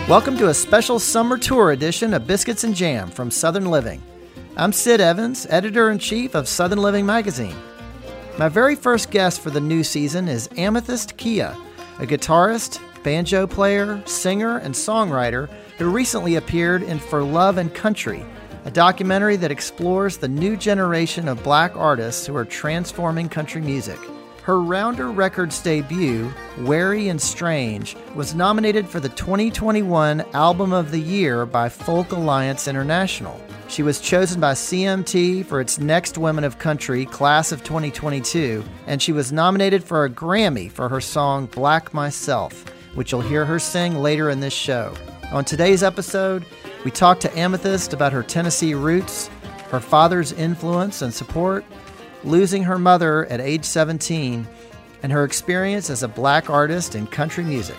Welcome to a special summer tour edition of Biscuits and Jam from Southern Living. I'm Sid Evans, editor-in-chief of Southern Living magazine. My very first guest for the new season is Amethyst Kia, a guitarist, banjo player, singer, and songwriter who recently appeared in For Love and Country, a documentary that explores the new generation of black artists who are transforming country music. Her Rounder Records debut, Wary and Strange, was nominated for the 2021 Album of the Year by Folk Alliance International. She was chosen by CMT for its Next Women of Country Class of 2022, and she was nominated for a Grammy for her song Black Myself, which you'll hear her sing later in this show. On today's episode, we talk to Amethyst about her Tennessee roots, her father's influence and support, losing her mother at age 17, and her experience as a black artist in country music.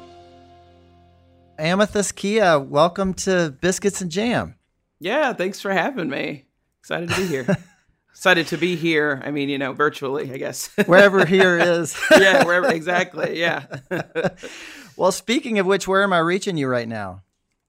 Amethyst Kia, welcome to Biscuits and Jam. Yeah, thanks for having me. Excited to be here. Excited to be here. I mean, virtually, I guess. Wherever here is. Yeah, wherever, exactly, yeah. Well, speaking of which, where am I reaching you right now?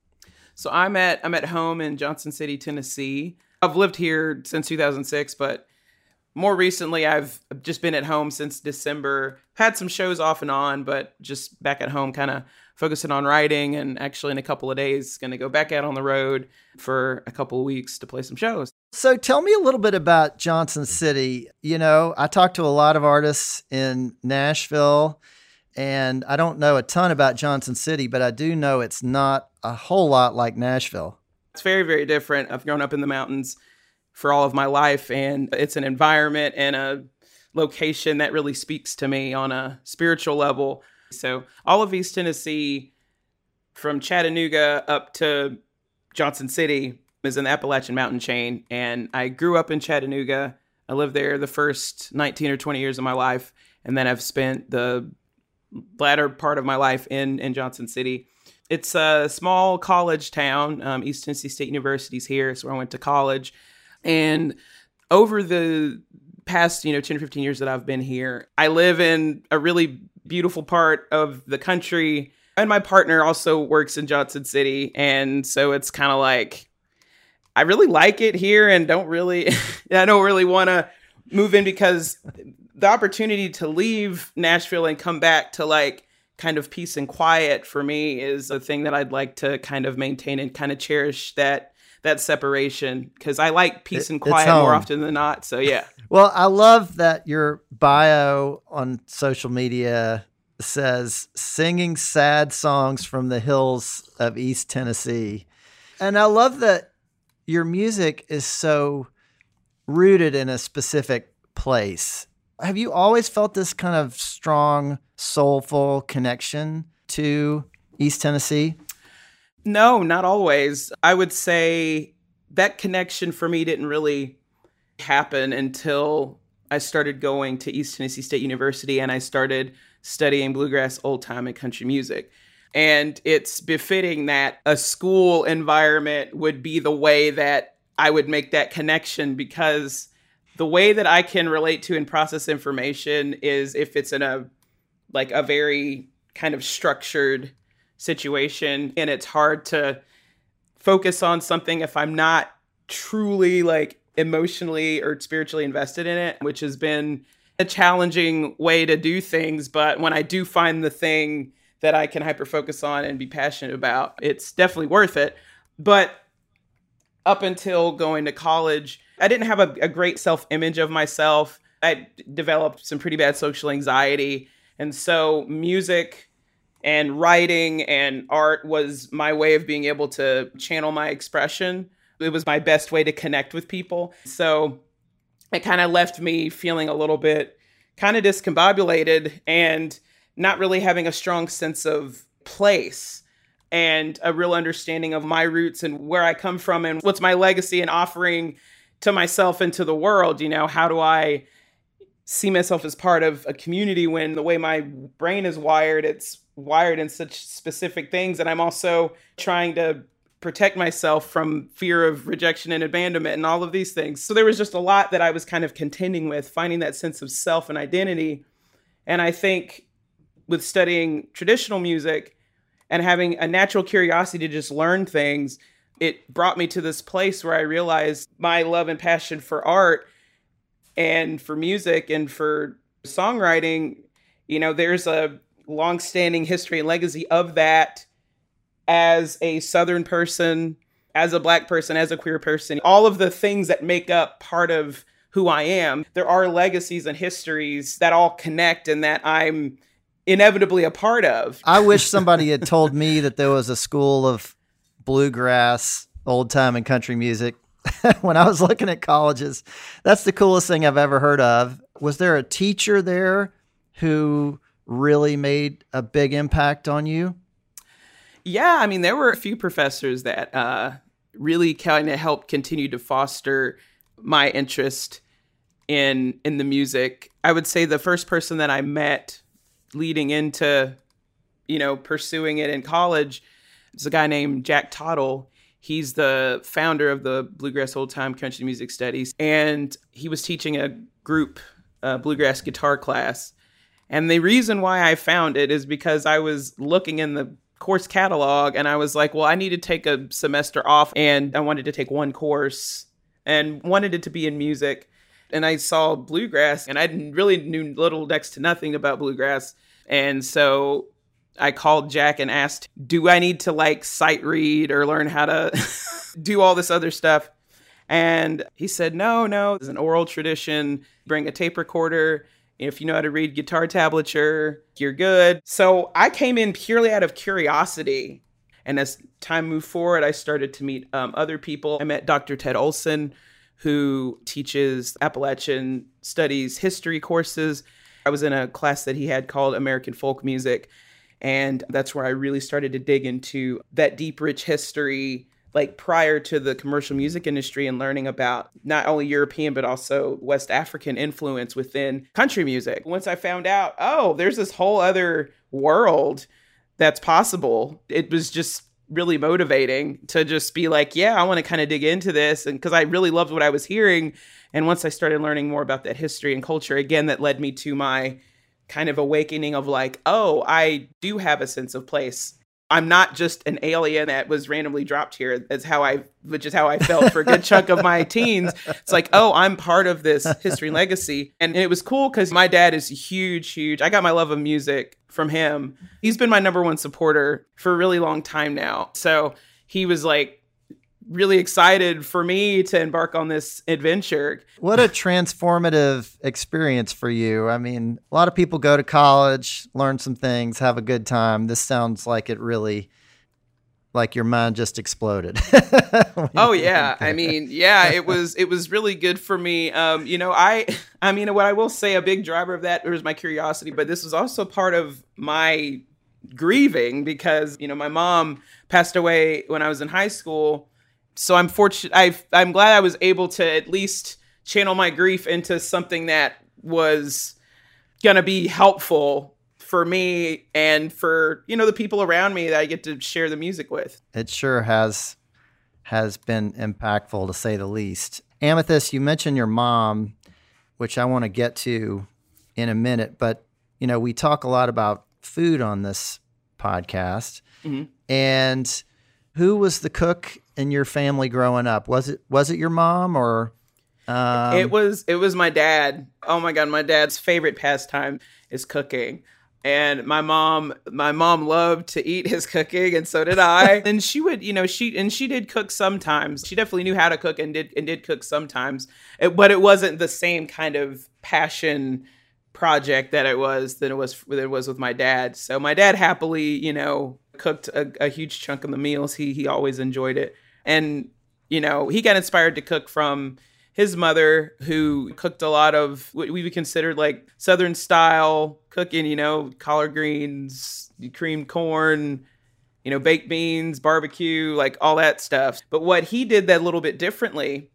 So I'm at home in Johnson City, Tennessee. I've lived here since 2006, but more recently, I've just been at home since December. Had some shows off and on, but just back at home, kind of focusing on writing. And actually, in a couple of days, going to go back out on the road for a couple of weeks to play some shows. So tell me a little bit about Johnson City. I talked to a lot of artists in Nashville, and I don't know a ton about Johnson City, but I do know it's not a whole lot like Nashville. It's very, very different. I've grown up in the mountains for all of my life, and it's an environment and a location that really speaks to me on a spiritual level. So all of East Tennessee, from Chattanooga up to Johnson City, is in the Appalachian Mountain chain. And I grew up in Chattanooga. I lived there the first 19 or 20 years of my life. And then I've spent the latter part of my life in Johnson City. It's a small college town. East Tennessee State University's here. It's where I went to college. And over the past, 10 or 15 years that I've been here, I live in a really beautiful part of the country. And my partner also works in Johnson City. And so it's kind of like, I really like it here and I don't really want to move in, because the opportunity to leave Nashville and come back to kind of peace and quiet for me is a thing that I'd like to kind of maintain and kind of cherish that separation, because I like peace and quiet more often than not. So, yeah. Well, I love that your bio on social media says singing sad songs from the hills of East Tennessee. And I love that your music is so rooted in a specific place. Have you always felt this kind of strong, soulful connection to East Tennessee? No, not always. I would say that connection for me didn't really happen until I started going to East Tennessee State University and I started studying bluegrass, old time, and country music. And it's befitting that a school environment would be the way that I would make that connection, because the way that I can relate to and process information is if it's in a very kind of structured situation, and it's hard to focus on something if I'm not truly emotionally or spiritually invested in it, which has been a challenging way to do things. But when I do find the thing that I can hyper focus on and be passionate about, it's definitely worth it. But up until going to college, I didn't have a great self-image of myself. I developed some pretty bad social anxiety. And so music and writing and art was my way of being able to channel my expression. It was my best way to connect with people. So it kind of left me feeling a little bit kind of discombobulated and not really having a strong sense of place and a real understanding of my roots and where I come from and what's my legacy and offering to myself and to the world. How do I see myself as part of a community when the way my brain is wired, it's wired in such specific things. And I'm also trying to protect myself from fear of rejection and abandonment and all of these things. So there was just a lot that I was kind of contending with, finding that sense of self and identity. And I think with studying traditional music and having a natural curiosity to just learn things, it brought me to this place where I realized my love and passion for art and for music and for songwriting. There's a longstanding history and legacy of that as a Southern person, as a Black person, as a queer person. All of the things that make up part of who I am, there are legacies and histories that all connect and that I'm inevitably a part of. I wish somebody had told me that there was a school of bluegrass, old time and country music when I was looking at colleges. That's the coolest thing I've ever heard of. Was there a teacher there who really made a big impact on you? Yeah, there were a few professors that really kind of helped continue to foster my interest in the music. I would say the first person that I met leading into, pursuing it in college is a guy named Jack Tottle. He's the founder of the Bluegrass Old Time Country Music Studies, and he was teaching a group bluegrass guitar class. And the reason why I found it is because I was looking in the course catalog and I was like, well, I need to take a semester off, and I wanted to take one course and wanted it to be in music. And I saw bluegrass, and I really knew little next to nothing about bluegrass. And so I called Jack and asked, do I need to sight read or learn how to do all this other stuff? And he said, no, it's an oral tradition. Bring a tape recorder. If you know how to read guitar tablature, you're good. So I came in purely out of curiosity. And as time moved forward, I started to meet other people. I met Dr. Ted Olson, who teaches Appalachian Studies history courses. I was in a class that he had called American Folk Music. And that's where I really started to dig into that deep, rich history, prior to the commercial music industry, and learning about not only European, but also West African influence within country music. Once I found out, there's this whole other world that's possible, it was just really motivating to just be like, yeah, I want to kind of dig into this. And because I really loved what I was hearing. And once I started learning more about that history and culture, again, that led me to my kind of awakening of I do have a sense of place. I'm not just an alien that was randomly dropped here, which is how I felt for a good chunk of my teens. It's I'm part of this history and legacy. And it was cool because my dad is huge. I got my love of music from him. He's been my number one supporter for a really long time now. So he was really excited for me to embark on this adventure. What a transformative experience for you. A lot of people go to college, learn some things, have a good time. This sounds like it really, your mind just exploded. Oh yeah. It was really good for me. What I will say, a big driver of that was my curiosity, but this was also part of my grieving because, my mom passed away when I was in high school. So I'm fortunate. I'm glad I was able to at least channel my grief into something that was going to be helpful for me and for, the people around me that I get to share the music with. It sure has been impactful, to say the least. Amethyst, you mentioned your mom, which I want to get to in a minute, but, we talk a lot about food on this podcast. Mm-hmm. And who was the cook in your family growing up? Was it your mom or? It was my dad. Oh my God. My dad's favorite pastime is cooking. And my mom loved to eat his cooking, and so did I. And she would, she did cook sometimes. She definitely knew how to cook and did cook sometimes. But it wasn't the same kind of passion project that it was with my dad. So my dad happily, cooked a huge chunk of the meals. He always enjoyed it. And, he got inspired to cook from his mother, who cooked a lot of what we would consider Southern style cooking, collard greens, creamed corn, baked beans, barbecue, all that stuff. But what he did that little bit differently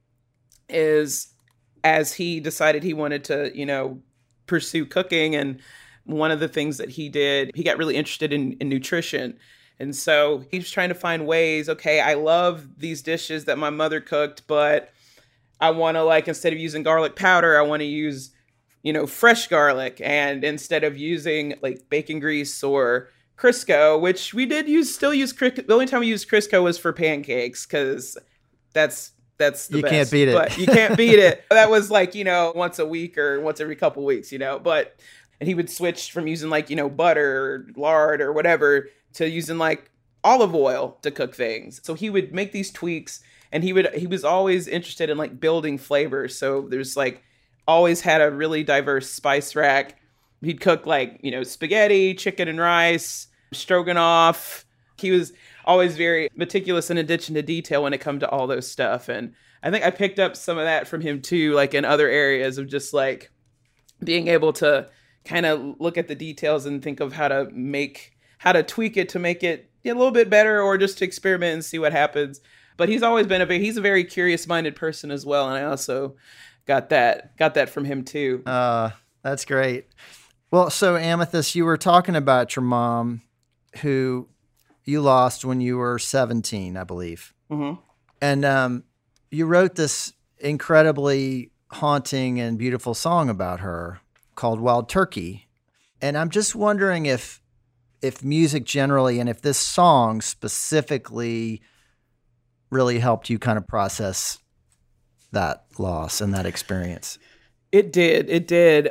is, as he decided he wanted to, pursue cooking, and one of the things that he did, he got really interested in nutrition. And so he was trying to find ways, okay, I love these dishes that my mother cooked, but I want to instead of using garlic powder, I want to use, fresh garlic. And instead of using bacon grease or Crisco, which we did still use Crisco. The only time we used Crisco was for pancakes, because that's the best. You can't beat it. But you can't beat it. That was like, once a week or once every couple weeks, but, and he would switch from using like, butter or lard or whatever to using like olive oil to cook things. So he would make these tweaks, and he was always interested in like building flavors. So there's like always had a really diverse spice rack. He'd cook like, spaghetti, chicken and rice, stroganoff. He was always very meticulous and attention to detail when it come to all those stuff. And I think I picked up some of that from him too, like in other areas of just like being able to kind of look at the details and think of how to tweak it to make it a little bit better, or just to experiment and see what happens. But he's always been he's a very curious minded person as well. And I also got that from him too. That's great. Well, so Amethyst, you were talking about your mom, who you lost when you were 17, I believe. Mm-hmm. And you wrote this incredibly haunting and beautiful song about her called Wild Turkey. And I'm just wondering if music generally, and if this song specifically really helped you kind of process that loss and that experience. It did.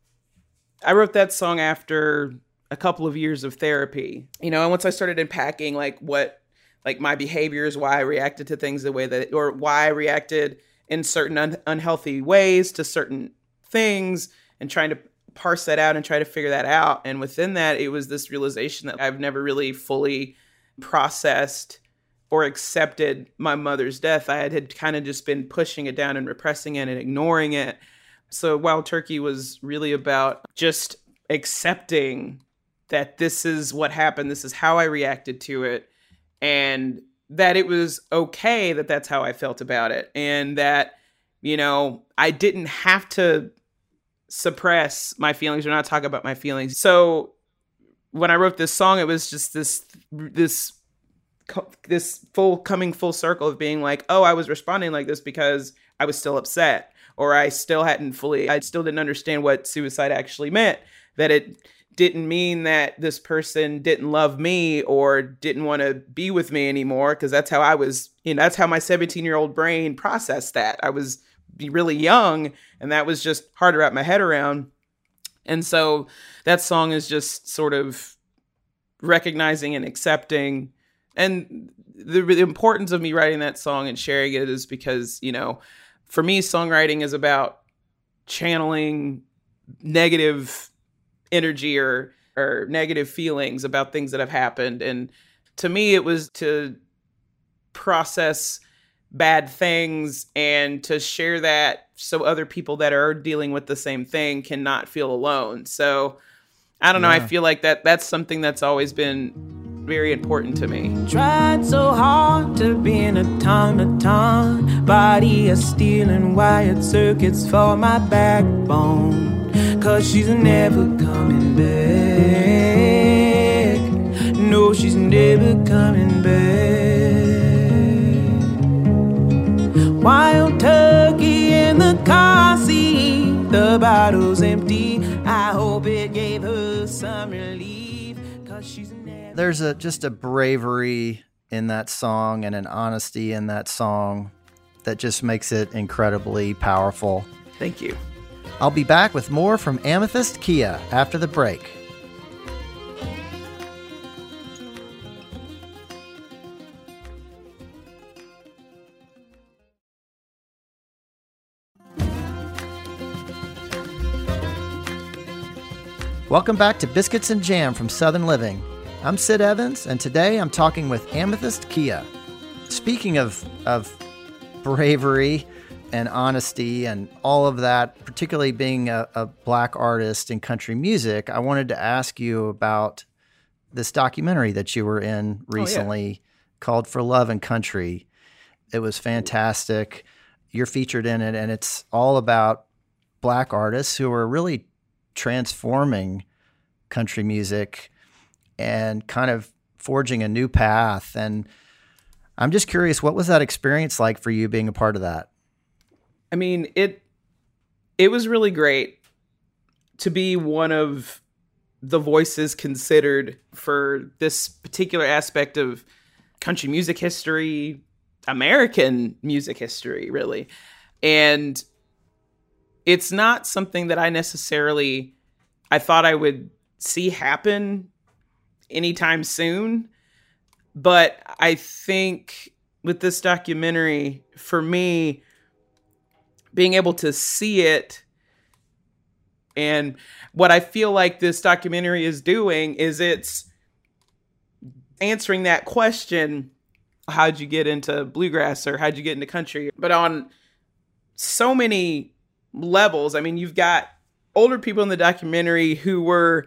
I wrote that song after a couple of years of therapy, and once I started unpacking like my behaviors, why I reacted to things the way that, or why I reacted in certain unhealthy ways to certain things, and trying to parse that out and try to figure that out. And within that, it was this realization that I've never really fully processed or accepted my mother's death. I had kind of just been pushing it down and repressing it and ignoring it. So Wild Turkey was really about just accepting that this is what happened. This is how I reacted to it. And that it was okay that that's how I felt about it. And that, I didn't have to suppress my feelings or not talk about my feelings. So when I wrote this song, it was just this coming full circle of being like, oh, I was responding like this because I was still upset. Or I still didn't understand what suicide actually meant. That it didn't mean that this person didn't love me or didn't want to be with me anymore. Because that's how I was, that's how my 17-year-old brain processed that. I was really young, and that was just hard to wrap my head around. And so that song is just sort of recognizing and accepting. And the importance of me writing that song and sharing it is because, for me, songwriting is about channeling negative energy or negative feelings about things that have happened. And to me, it was to process bad things and to share that so other people that are dealing with the same thing cannot feel alone. So I don't know. I feel like that's something that's always been very important to me. Tried so hard to be in a ton, body of steel and wired circuits for my backbone. 'Cause she's never coming back. No, she's never coming back. Wild turkey in the car seat, the bottle's empty. I hope it gave her some relief. 'Cause she's There's just a bravery in that song and an honesty in that song that just makes it incredibly powerful. Thank you. I'll be back with more from Amethyst Kia after the break. Welcome back to Biscuits and Jam from Southern Living. I'm Sid Evans, and today I'm talking with Amethyst Kia. Speaking of bravery and honesty and all of that, particularly being a Black artist in country music, I wanted to ask you about this documentary that you were in recently called For Love and Country. It was fantastic. You're featured in it, and it's all about Black artists who are really transforming country music and kind of forging a new path. And I'm just curious, what was that experience like for you being a part of that? I mean, it was really great to be one of the voices considered for this particular aspect of country music history, American music history, really. And it's not something that I thought I would see happen anytime soon. But I think with this documentary, for me, being able to see it, and what I feel like this documentary is doing is it's answering that question, how'd you get into bluegrass or how'd you get into country? But on so many levels, I mean, you've got older people in the documentary who were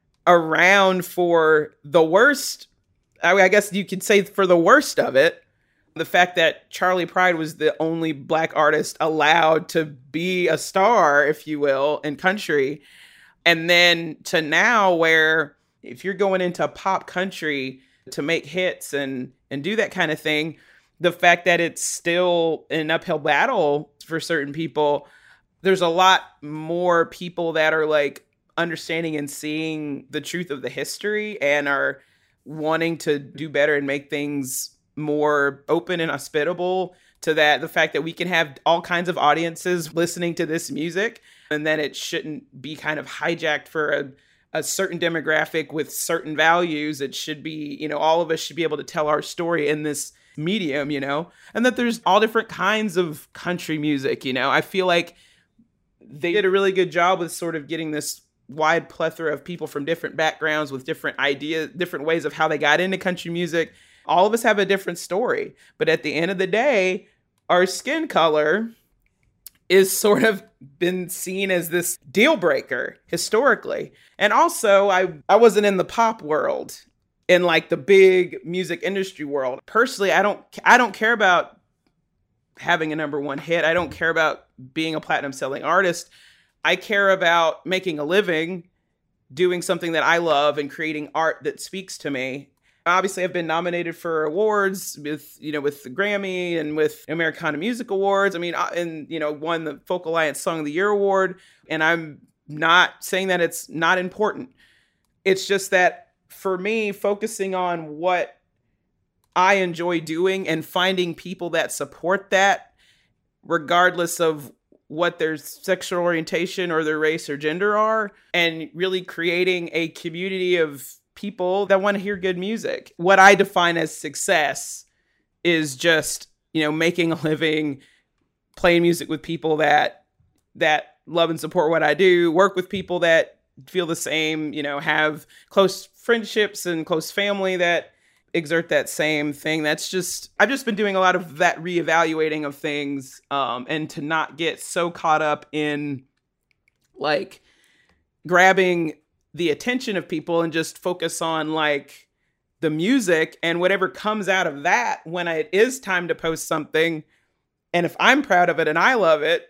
around for the worst, I guess you could say for the worst of it. The fact that Charley Pride was the only Black artist allowed to be a star, if you will, in country. And then to now where if you're going into pop country to make hits and do that kind of thing, the fact that it's still an uphill battle for certain people, there's a lot more people that are like understanding and seeing the truth of the history and are wanting to do better and make things more open and hospitable to that. The fact that we can have all kinds of audiences listening to this music and that it shouldn't be kind of hijacked for a certain demographic with certain values. It should be, all of us should be able to tell our story in this medium, and that there's all different kinds of country music. I feel like they did a really good job with sort of getting this wide plethora of people from different backgrounds with different ideas, different ways of how they got into country music. All of us have a different story, but at the end of the day, our skin color is sort of been seen as this deal breaker historically. And also, I wasn't in the pop world, in like the big music industry world. Personally, I don't care about having a number one hit. I don't care about being a platinum selling artist. I care about making a living, doing something that I love and creating art that speaks to me. Obviously, I've been nominated for awards with the Grammy and with Americana Music Awards. I mean, and, won the Folk Alliance Song of the Year Award. And I'm not saying that it's not important. It's just that for me, focusing on what I enjoy doing and finding people that support that, regardless of what their sexual orientation or their race or gender are, and really creating a community of people that want to hear good music. What I define as success is just, making a living, playing music with people that love and support what I do, work with people that feel the same, have close friendships and close family that exert that same thing. I've just been doing a lot of that reevaluating of things, and to not get so caught up in like grabbing the attention of people and just focus on like the music and whatever comes out of that when it is time to post something. And if I'm proud of it and I love it,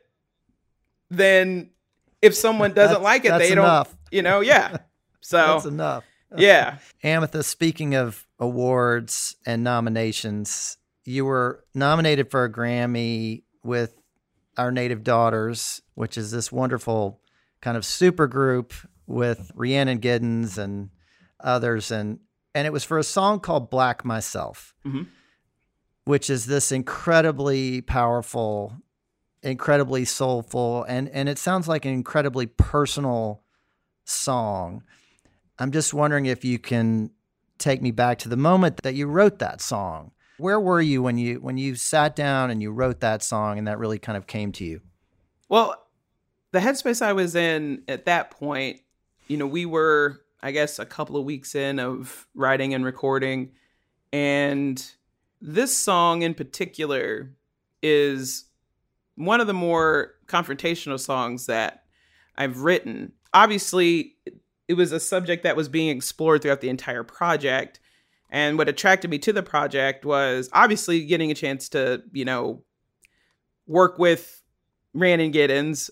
then if someone doesn't like it, they enough. don't, yeah. So that's enough. Yeah. Amethyst, speaking of awards and nominations, you were nominated for a Grammy with Our Native Daughters, which is this wonderful kind of super group with Rhiannon Giddens and others. And it was for a song called Black Myself, mm-hmm. which is this incredibly powerful, incredibly soulful, and it sounds like an incredibly personal song. I'm just wondering if you can take me back to the moment that you wrote that song. Where were you when you sat down and you wrote that song and that really kind of came to you? Well, the headspace I was in at that point, we were, I guess, a couple of weeks in of writing and recording. And this song in particular is one of the more confrontational songs that I've written. Obviously, it was a subject that was being explored throughout the entire project. And what attracted me to the project was obviously getting a chance to, work with Rhiannon Giddens,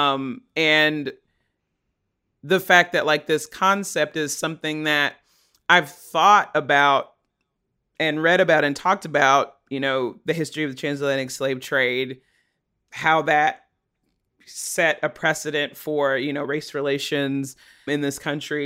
and the fact that like this concept is something that I've thought about and read about and talked about, the history of the transatlantic slave trade, how that set a precedent for, race relations in this country.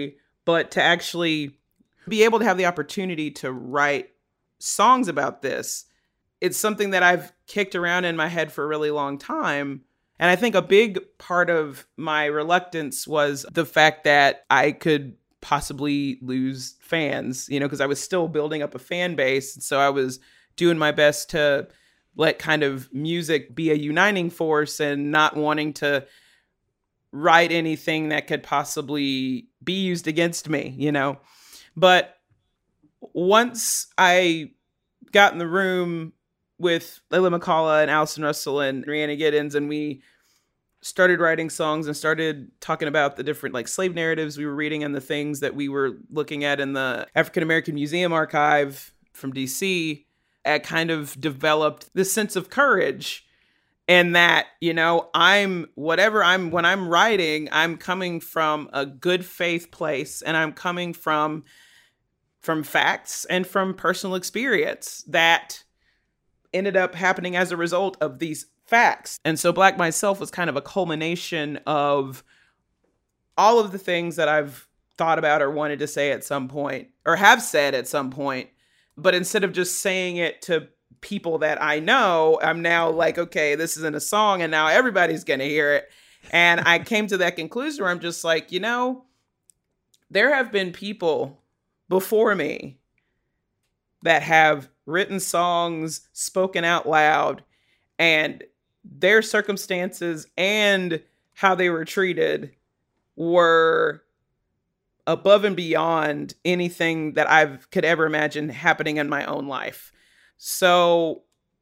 But to actually be able to have the opportunity to write songs about this, it's something that I've kicked around in my head for a really long time. And I think a big part of my reluctance was the fact that I could possibly lose fans, because I was still building up a fan base. So I was doing my best to let kind of music be a uniting force and not wanting to write anything that could possibly be used against me, But once I got in the room with Layla McCullough and Allison Russell and Rhianna Giddens, and we started writing songs and started talking about the different slave narratives we were reading and the things that we were looking at in the African American Museum Archive from DC, I kind of developed this sense of courage. And that, when I'm writing, I'm coming from a good faith place, and I'm coming from facts and from personal experience that ended up happening as a result of these facts. And so Black Myself was kind of a culmination of all of the things that I've thought about or wanted to say at some point, or have said at some point. But instead of just saying it to people that I know, I'm now like, okay, this isn't a song, and now everybody's going to hear it. And I came to that conclusion where I'm just like, there have been people before me that have written songs, spoken out loud, and their circumstances and how they were treated were above and beyond anything that I could ever imagine happening in my own life. So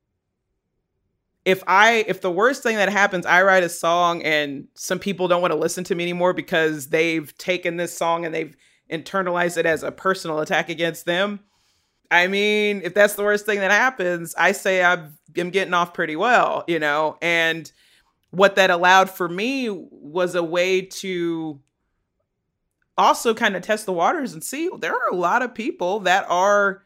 if the worst thing that happens, I write a song and some people don't want to listen to me anymore because they've taken this song and they've internalized it as a personal attack against them. I mean, if that's the worst thing that happens, I say I'm getting off pretty well, and what that allowed for me was a way to also kind of test the waters and see there are a lot of people that are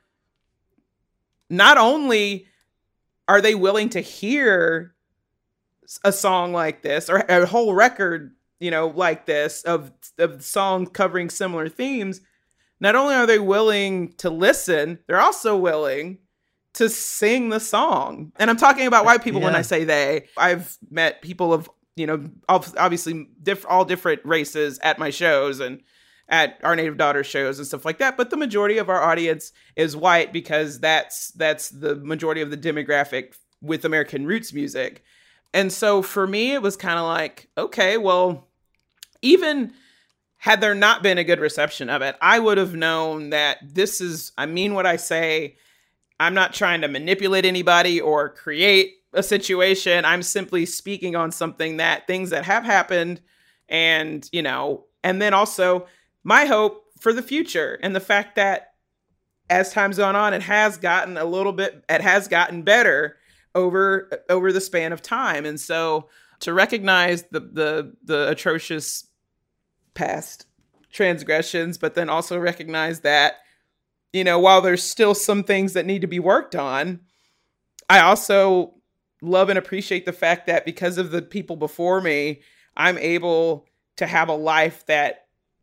not only are they willing to hear a song like this or a whole record, like this of songs covering similar themes. Not only are they willing to listen, they're also willing to sing the song. And I'm talking about white people when I say they. I've met people of, obviously all different races at my shows and at our Native Daughter shows and stuff like that. But the majority of our audience is white because that's the majority of the demographic with American roots music. And so for me, it was kind of like, okay, well, even had there not been a good reception of it, I would have known that I mean what I say. I'm not trying to manipulate anybody or create a situation. I'm simply speaking on things that have happened and, and then also my hope for the future and the fact that as time's gone on, it has gotten better over the span of time. And so to recognize the atrocious past transgressions, but then also recognize that, while there's still some things that need to be worked on, I also love and appreciate the fact that because of the people before me, I'm able to have a life that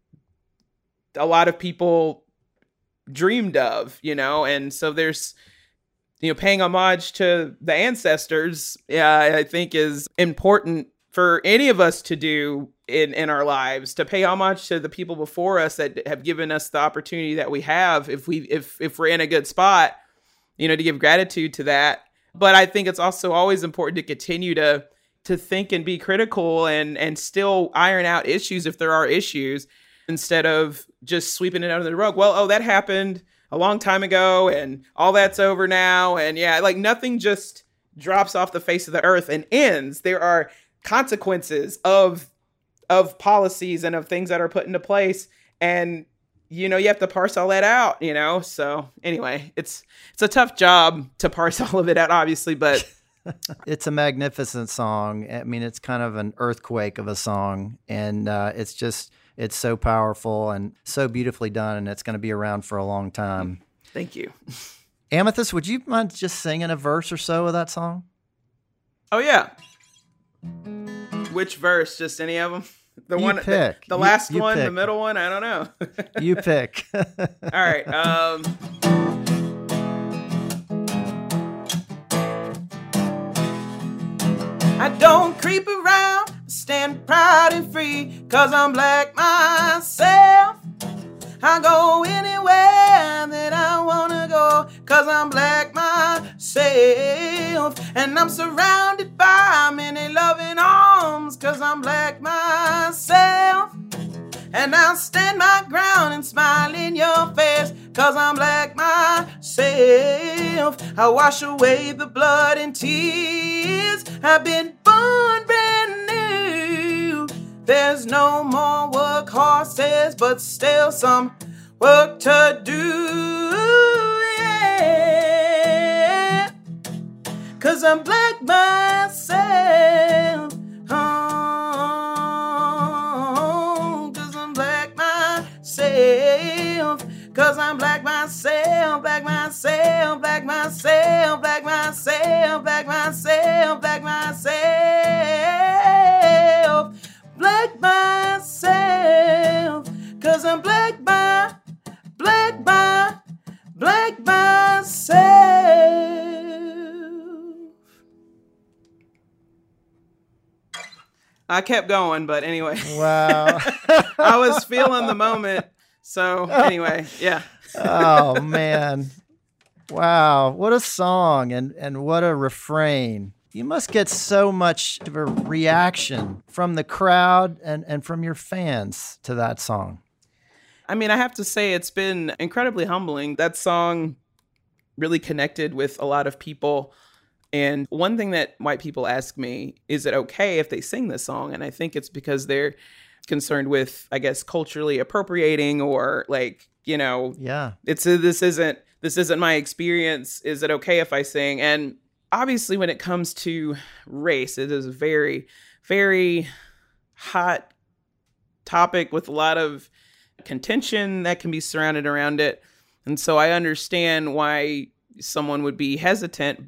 a lot of people dreamed of, and so there's, paying homage to the ancestors, I think is important for any of us to do in our lives, to pay homage to the people before us that have given us the opportunity that we have if we're in a good spot, to give gratitude to that. But I think it's also always important to continue to think and be critical and still iron out issues if there are issues, instead of just sweeping it under the rug. Well, that happened a long time ago and all that's over now. And nothing just drops off the face of the earth and ends. There are consequences of policies and of things that are put into place. And, you have to parse all that out, So anyway, it's a tough job to parse all of it out, obviously, but it's a magnificent song. I mean, it's kind of an earthquake of a song, and it's so powerful and so beautifully done, and it's going to be around for a long time. Thank you. Amethyst, would you mind just singing a verse or so of that song? Oh, yeah. Which verse? Just any of them? The You one, pick. the last You one, pick. the middle one. I don't know. You pick. All right. I don't creep around, stand proud and free, 'cause I'm black myself. I go anywhere that I wanna go, 'cause I'm black myself. And I'm surrounded by many loving arms, 'cause I'm black myself. And I'll stand my ground and smile in your face, 'cause I'm black myself. I wash away the blood and tears. I've been born brand new. There's no more workhorses, but still some work to do. Yeah. 'Cause I'm black myself. Oh, 'cause I'm black myself. 'Cause I'm black myself, black myself, black myself, black myself, black myself, black myself, black myself. 'Cause I'm black myself. I kept going, but anyway. Wow. I was feeling the moment. So anyway, yeah. Oh, man. Wow. What a song and what a refrain. You must get so much of a reaction from the crowd and from your fans to that song. I mean, I have to say it's been incredibly humbling. That song really connected with a lot of people. And one thing that white people ask me, is it okay if they sing this song? And I think it's because they're concerned with, I guess, culturally appropriating or like, you know, Yeah. this isn't my experience. Is it okay if I sing? And obviously when it comes to race, it is a very, very hot topic with a lot of contention that can be surrounded around it. And so I understand why someone would be hesitant,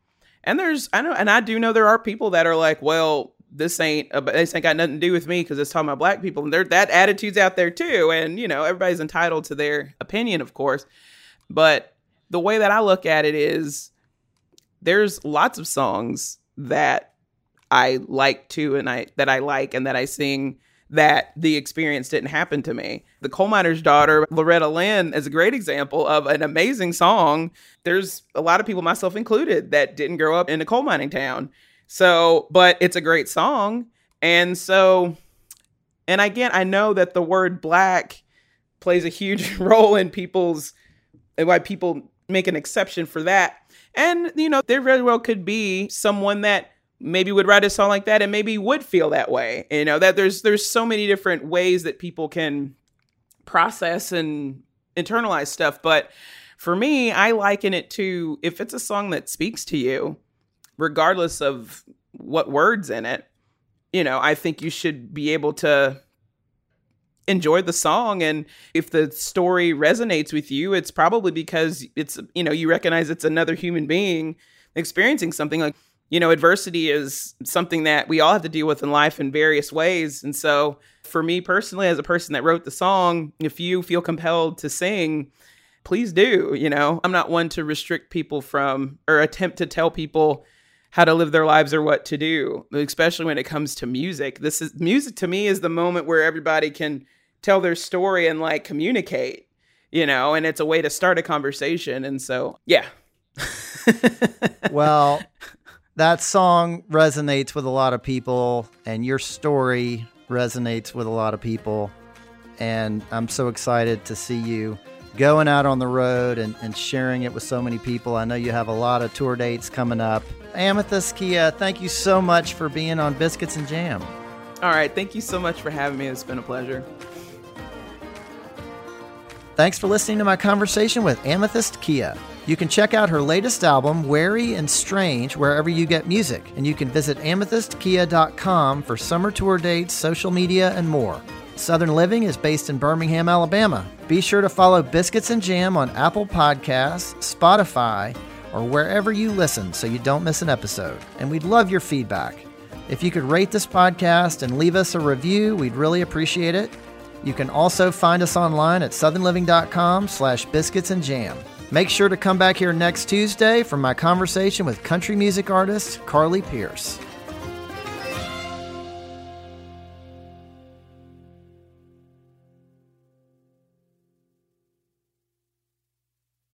I do know there are people that are like, well, this ain't got nothing to do with me because it's talking about black people. And that attitude's out there too. And, you know, everybody's entitled to their opinion, of course. But the way that I look at it is there's lots of songs that I like too, and that I sing that the experience didn't happen to me. The Coal Miner's Daughter, Loretta Lynn, is a great example of an amazing song. There's a lot of people, myself included, that didn't grow up in a coal mining town. So, but it's a great song. And again, I know that the word black plays a huge role in why people make an exception for that. And, you know, there very well could be someone that maybe would write a song like that and maybe would feel that way. You know, that there's so many different ways that people can process and internalize stuff. But for me, I liken it to, if it's a song that speaks to you, regardless of what words in it, you know, I think you should be able to enjoy the song. And if the story resonates with you, it's probably because it's, you know, you recognize it's another human being experiencing something. Like, you know, adversity is something that we all have to deal with in life in various ways. And so for me personally, as a person that wrote the song, if you feel compelled to sing, please do. You know, I'm not one to restrict people from or attempt to tell people how to live their lives or what to do, especially when it comes to music. Music to me is the moment where everybody can tell their story and like communicate, you know, and it's a way to start a conversation. And so, yeah. Well, that song resonates with a lot of people, and your story resonates with a lot of people. And I'm so excited to see you going out on the road and sharing it with so many people. I know you have a lot of tour dates coming up. Amethyst Kia, thank you so much for being on Biscuits and Jam. All right. Thank you so much for having me. It's been a pleasure. Thanks for listening to my conversation with Amethyst Kia. You can check out her latest album, Wary and Strange, wherever you get music. And you can visit amethystkia.com for summer tour dates, social media, and more. Southern Living is based in Birmingham, Alabama. Be sure to follow Biscuits and Jam on Apple Podcasts, Spotify, or wherever you listen so you don't miss an episode. And we'd love your feedback. If you could rate this podcast and leave us a review, we'd really appreciate it. You can also find us online at southernliving.com/biscuitsandjam. Make sure to come back here next Tuesday for my conversation with country music artist Carly Pearce.